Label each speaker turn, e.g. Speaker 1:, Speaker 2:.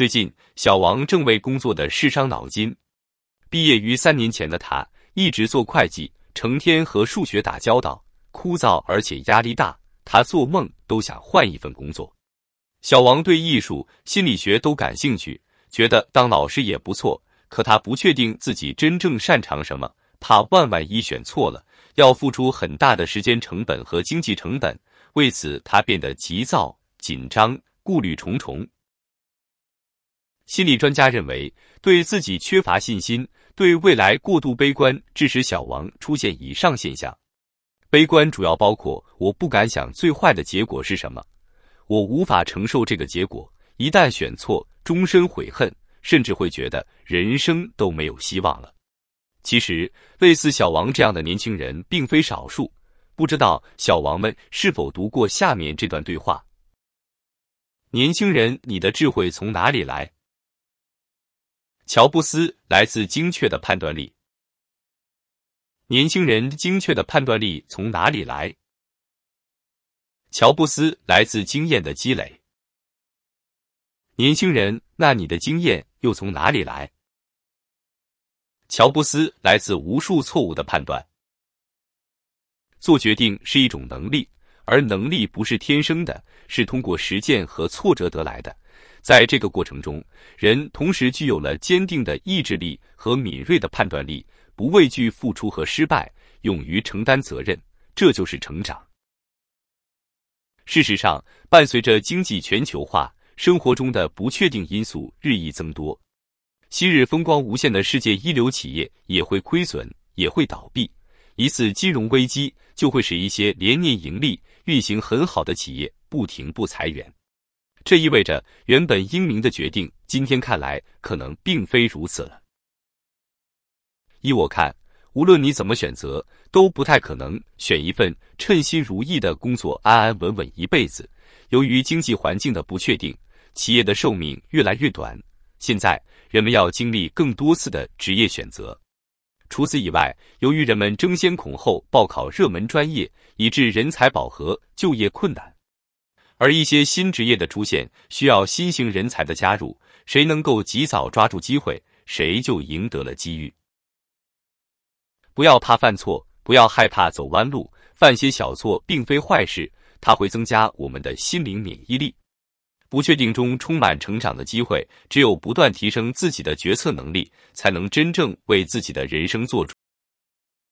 Speaker 1: 最近，小王正为工作的事伤脑筋。毕业于3年前的他，一直做会计，成天和数学打交道，枯燥而且压力大。他做梦都想换一份工作。小王对艺术、心理学都感兴趣，觉得当老师也不错，可他不确定自己真正擅长什么，怕万一选错了，要付出很大的时间成本和经济成本。为此，他变得急躁、紧张、顾虑重重。心理专家认为，对自己缺乏信心，对未来过度悲观，致使小王出现以上现象。悲观主要包括我不敢想最坏的结果是什么，我无法承受这个结果，一旦选错，终身悔恨，甚至会觉得人生都没有希望了。其实，类似小王这样的年轻人并非少数，不知道小王们是否读过下面这段对话：年轻人，你的智慧从哪里来？乔布斯来自精确的判断力。年轻人精确的判断力从哪里来？乔布斯来自经验的积累。年轻人，那你的经验又从哪里来？乔布斯来自无数错误的判断。做决定是一种能力，而能力不是天生的，是通过实践和挫折得来的。在这个过程中，人同时具有了坚定的意志力和敏锐的判断力，不畏惧付出和失败，勇于承担责任，这就是成长。事实上，伴随着经济全球化，生活中的不确定因素日益增多。昔日风光无限的世界一流企业也会亏损，也会倒闭。一次金融危机就会使一些连年盈利、运行很好的企业不停不裁员。这意味着原本英明的决定，今天看来可能并非如此了。依我看，无论你怎么选择，都不太可能选一份称心如意的工作，安安稳稳一辈子。由于经济环境的不确定，企业的寿命越来越短，现在人们要经历更多次的职业选择。除此以外，由于人们争先恐后报考热门专业，以致人才饱和，就业困难。而一些新职业的出现，需要新型人才的加入，谁能够及早抓住机会，谁就赢得了机遇。不要怕犯错，不要害怕走弯路，犯些小错并非坏事，它会增加我们的心灵免疫力。不确定中充满成长的机会，只有不断提升自己的决策能力，才能真正为自己的人生做主。